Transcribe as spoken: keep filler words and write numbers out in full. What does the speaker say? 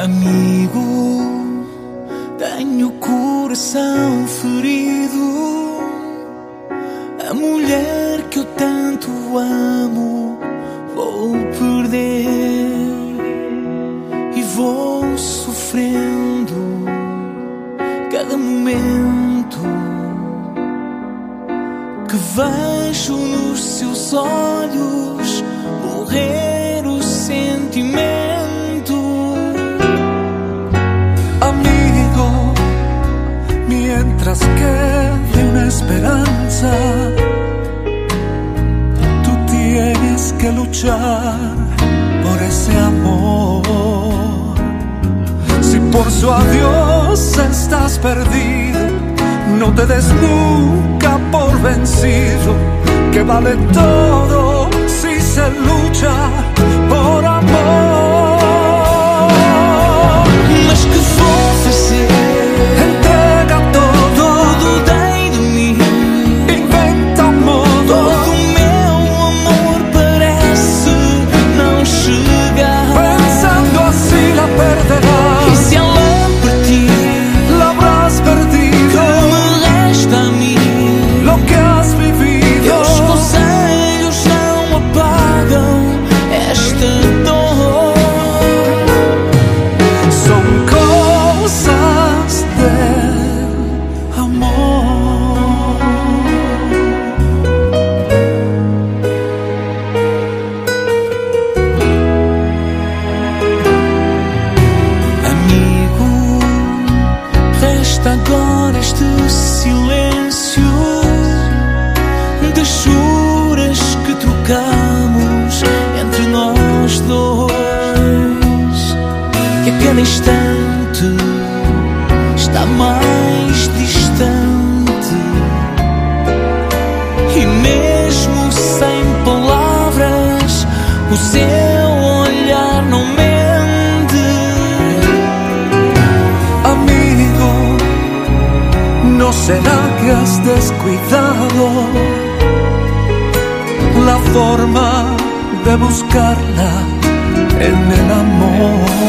Amigo, tenho o coração ferido. A mulher que eu tanto amo vou perder e vou sofrendo cada momento que vejo nos seus olhos morrer o sentimento. Amigo, mientras quede una esperanza, tú tienes que luchar por ese amor. Si por su adiós estás perdido, no te des nunca por vencido, que vale todo si se lucha por amor. Mas que vou fazer? Entrega todo, Tudo dei de mim. inventa um modo. Todo o meu amor parece não chegar. Pensando así la E perderás, se ela partir, la habrás perdido. que me resta a mim? Lo que has vivido, Os conselhos não apagam esta dor. son cosas del amor. Amigo, resta agora este silêncio das juras que trocamos entre nós dois, que a cada instante está mais distante, e mesmo sem palavras o seu olhar não mente. Amigo, ¿no será que has descuidado la forma de buscarla en el amor?